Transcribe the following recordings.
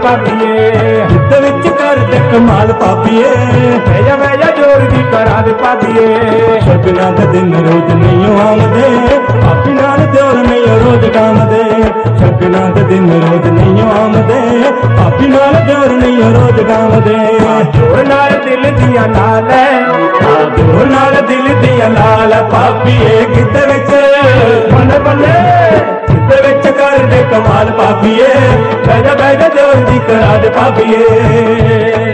ਭਾਬੀਏ ਜਿੱਦ ਵਿੱਚ ਕਰਦੇ ਕਮਾਲ ਭਾਬੀਏ ਬਹਿ ਜਾ ਜੋਰ ਦੀ ਕਰਾ ਦੇ ਭਾਬੀਏ ਸ਼ਗਨਾਂ ਦੇ ਦਿਨ ਰੋਜ਼ ਨਹੀਂ ਆਉਂਦੇ ਭਾਬੀ ਨਾਲ ਦਿਓਰ ਨਹੀਂ ਰੋਜ਼ ਗਾਉਂਦੇ ਸ਼ਗਨਾਂ ਦੇ ਦਿਨ ਰੋਜ਼ ਨਹੀਂ ਆਉਂਦੇ ਭਾਬੀ ਨਾਲ ਦਿਓਰ ਨਹੀਂ ਰੋਜ਼ ਗਾਉਂਦੇ ਜੋਰ ਨਾਲ ਦਿਲ ਦੀਆਂ ਲਾਲ ਜੋਰ ਨਾਲ ਦਿਲ ਦੀਆਂ ਲਾਲ ਭਾਬੀਏ ਗਿੱਧੇ ਵਿੱਚ ਬੱਲੇ ਬੱਲੇ ਗਿੱਧੇ ਵਿੱਚ ਕਰਦੇ ਕਮਾਲ ਭਾਬੀਏ ਬਹਿ ਜਾ ਦਿਓਰ ਦੀ ਕਰਾ ਦੇ ਭਾਬੀਏ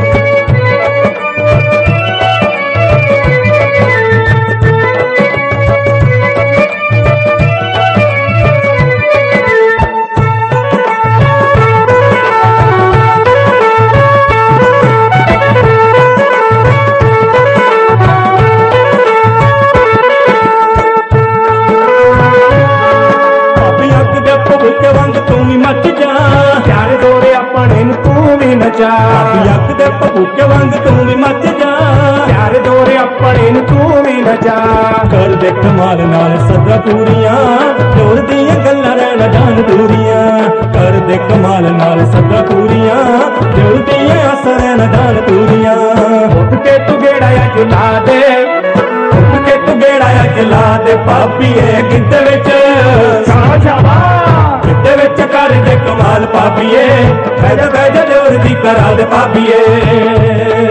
ਭੁੱਕੇ ਵਾਂਗ ਤੂੰ ਵੀ ਮੱਚ ਜਾ ਯਾਰ ਦੋਰੇ ਆਪਣੇ ਨੂੰ ਤੂੰ ਵੀ ਨਚਾ ਅੱਗ ਦੇ ਭੁੱਕੇ ਵਾਂਗ ਤੂੰ ਵੀ ਮੱਚ ਜਾ ਯਾਰ ਦੋਰੇ ਆਪਣੇ ਨੂੰ ਤੂੰ ਵੀ ਨਚਾ ਕਰ ਦੇ ਕਮਾਲ ਨਾਲ ਸਦਾ ਪੂਰੀਆਂ ਜੋਰ ਦੀਆਂ ਗੱਲਾਂ ਰਹਿਣਾ ਜਾਣ ਦੂਰੀਆਂ ਕਰ ਦੇ ਕਮਾਲ ਨਾਲ ਸਦਾ ਪੂਰੀਆਂ ਜੋਰ ਦੀਆਂ ਆਸਾਂ ਰਹਿਣਾ ਜਾਣ ਦੂਰੀਆਂ ਉੱਠ ਕੇ ਤੂੰ ਗੇੜਾ ਅੱਜ ਲਾ ਦੇ ਉੱਠ ਕੇ ਤੂੰ ਗੇੜਾ ਅੱਜ ਲਾ ਦੇ ਭਾਬੀਏ ਗਿੱਧੇ ਵਿੱਚ ਸ਼ਾਬਾਸ਼ ਗਿੱਧੇ ਵਿੱਚ ਕਰਦੇ ਕਮਾਲ ਭਾਬੀਏ ਬਹਿ ਜਾ ਜੋਰ ਦੀ ਕਰਾ ਦੇ ਭਾਬੀਏ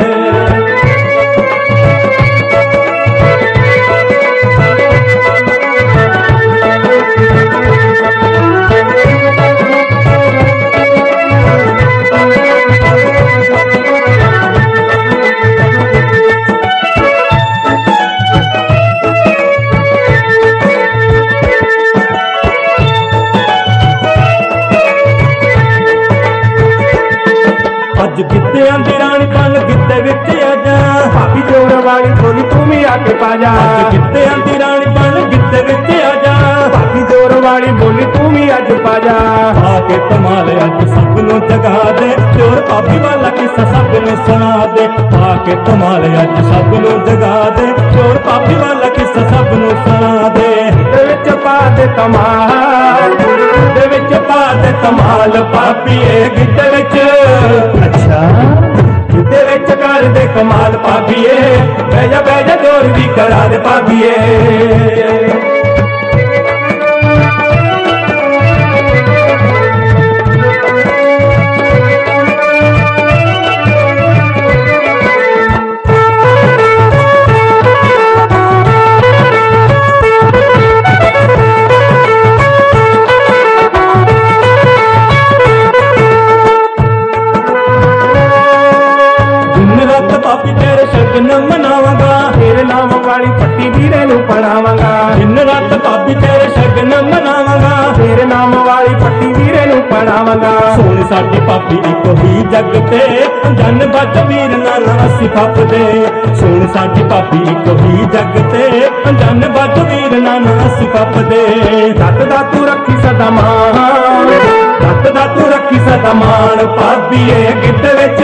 ਅੱਜ ਗਿੱਧਿਆਂ ਦੀ ਰਾਣੀ ਬਣ ਗਿੱਧੇ ਵਿੱਚ ਆ ਜਾ ਭਾਬੀ ਜੋਰ ਵਾਲੀ ਬੋਲੀ ਤੂੰ ਵੀ ਆ ਕੇ ਪਾ ਜਾ ਅੱਜ ਗਿੱਧਿਆਂ ਦੀ ਰਾਣੀ ਬਣ ਗਿੱਧੇ ਵਿੱਚ ਆ ਜਾ ਭਾਬੀ ਜੋਰ ਵਾਲੀ ਬੋਲੀ ਤੂੰ ਵੀ ਅੱਜ ਪਾ ਜਾ ਆ ਕੇ ਕਮਾਲ ਅੱਜ ਸਭ ਨੂੰ ਜਗਾ ਦੇ ਜੋਰ ਭਾਬੀ ਵਾਲਾ ਕਿੱਸਾ ਸਭ ਨੂੰ ਸੁਣਾ ਦੇ ਆ ਕੇ ਕਮਾਲ ਅੱਜ ਸਭ ਨੂੰ ਜਗਾ ਦੇ ਜੋਰ ਭਾਬੀ ਵਾਲਾ ਕਿੱਸਾ ਸਭ ਨੂੰ ਸੁਣਾ ਦੇ ਦੇ ਵਿੱਚ ਪਾ ਦੇ ਕਮਾਲ ਦੇ ਵਿੱਚ ਪਾ ਦੇ ਕਮਾਲ ਭਾਬੀਏ ਗਿੱਧੇ ਵਿੱਚ ਅੱਛਾ ਗਿੱਧੇ ਵਿੱਚ ਕਰਦੇ ਕਮਾਲ ਭਾਬੀਏ ਬਹਿ ਜਾ ਜੋਰ ਦੀ ਕਰਾ ਦੇ ਭਾਬੀਏ ਭਾਬੀ ਤੇਰੇ ਸ਼ਗਨ ਮਨਾਵਾਂਗਾ ਤੇਰੇ ਨਾਮ ਵਾਲੀ ਪੱਟੀ ਵੀਰੇ ਨੂੰ ਪੜਾਵਾਂਗਾ ਦਿਨ ਰਾਤ ਭਾਬੀ ਤੇਰੇ ਸ਼ਗਨ ਮਨਾਵਾਂਗਾ ਤੇਰੇ ਨਾਮ ਵਾਲੀ ਪੱਟੀ ਵੀਰੇ ਨੂੰ ਪੜਾਵਾਂਗਾ ਸੋਹਣੀ ਸਾਡੀ ਭਾਬੀ ਇੱਕੋ ਹੀ ਜੱਗ ਤੇ ਜਨ ਬੱਜ ਵੀਰ ਨਾਲ ਅਸੀਂ ਫੱਪਦੇ ਸੋਹਣੀ ਸਾਡੀ ਭਾਬੀ ਇੱਕੋ ਹੀ ਜੱਗ ਤੇ ਜਨ ਬੱਜ ਵੀਰ ਨਾਲ ਅਸੀਂ ਫੱਪਦੇ ਦੱਤ ਦਾ ਤੂੰ ਰੱਖੀ ਸਦਾ ਮਾਣ ਰੱਤ ਦਾ ਤੂੰ ਰੱਖੀ ਸਦਾ ਮਾਣ ਭਾਬੀਏ ਗਿੱਧੇ ਵਿੱਚ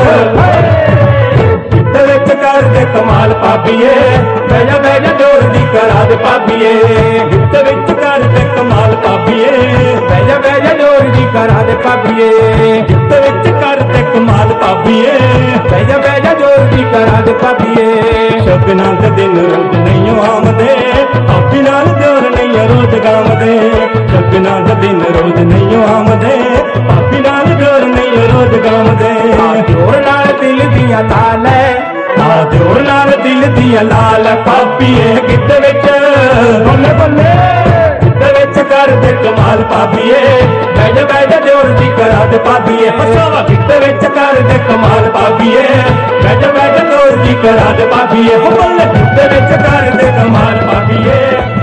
ਗਿੱਧੇ ਵਿੱਚ ਕਰਦੇ ਕਮਾਲ ਭਾਬੀਏ ਬਹਿ ਜਾ ਜੋਰ ਦੀ ਕਰਾ ਦੇ ਭਾਬੀਏ ਗਿੱਧੇ ਵਿੱਚ ਕਰਦੇ ਕਮਾਲ ਭਾਬੀਏ ਬਹਿ ਜਾ ਜੋਰ ਦੀ ਕਰਾ ਦੇ ਭਾਬੀਏ ਗਿੱਧੇ ਵਿੱਚ ਕਰਦੇ ਕਮਾਲ ਭਾਬੀਏ ਬਹਿ ਜਾ ਜੋਰ ਦੀ ਕਰਾ ਦੇ ਭਾਬੀਏ ਸ਼ਗਨਾਂ ਦੇ ਦਿਨ ਰੋਜ਼ ਨਹੀਂ ਆਉਂਦੇ ਭਾਬੀ ਨਾਲ ਦਿਓਰ ਨਹੀਂ ਰੋਜ਼ ਗਾਉਂਦੇ ਸ਼ਗਨਾਂ ਦੇ ਦਿਨ ਰੋਜ਼ ਨਹੀਂ ਆਉਂਦੇ ਭਾਬੀ ਨਾਲ ਦਿਓਰ ਨਹੀਂ ਰੋਜ਼ ਗਾਉਂਦੇ ਜੋਰ ਨਾਲ ਦਿਲ ਦੀਆਂ ਲਾਲ ਜੋਰ ਨਾਲ ਦਿਲ ਦੀਆਂ ਲਾਲ ਭਾਬੀਏ ਗਿੱਧੇ ਵਿੱਚ ਬੱਲੇ ਬੱਲੇ ਗਿੱਧੇ ਵਿੱਚ ਕਰਦੇ ਕਮਾਲ ਭਾਬੀਏ ਬਹਿ ਜਾ ਜੋਰ ਦੀ ਕਰਾ ਦੇ ਭਾਬੀਏ ਹਸਾਵਾ ਗਿੱਧੇ ਵਿੱਚ ਕਰਦੇ ਕਮਾਲ ਭਾਬੀਏ ਬਹਿ ਜਾ ਜੋਰ ਦੀ ਕਰਾ ਦੇ ਭਾਬੀਏ ਹੋ ਬੱਲੇ ਗਿੱਧੇ ਵਿੱਚ ਕਰਦੇ ਕਮਾਲ ਭਾਬੀਏ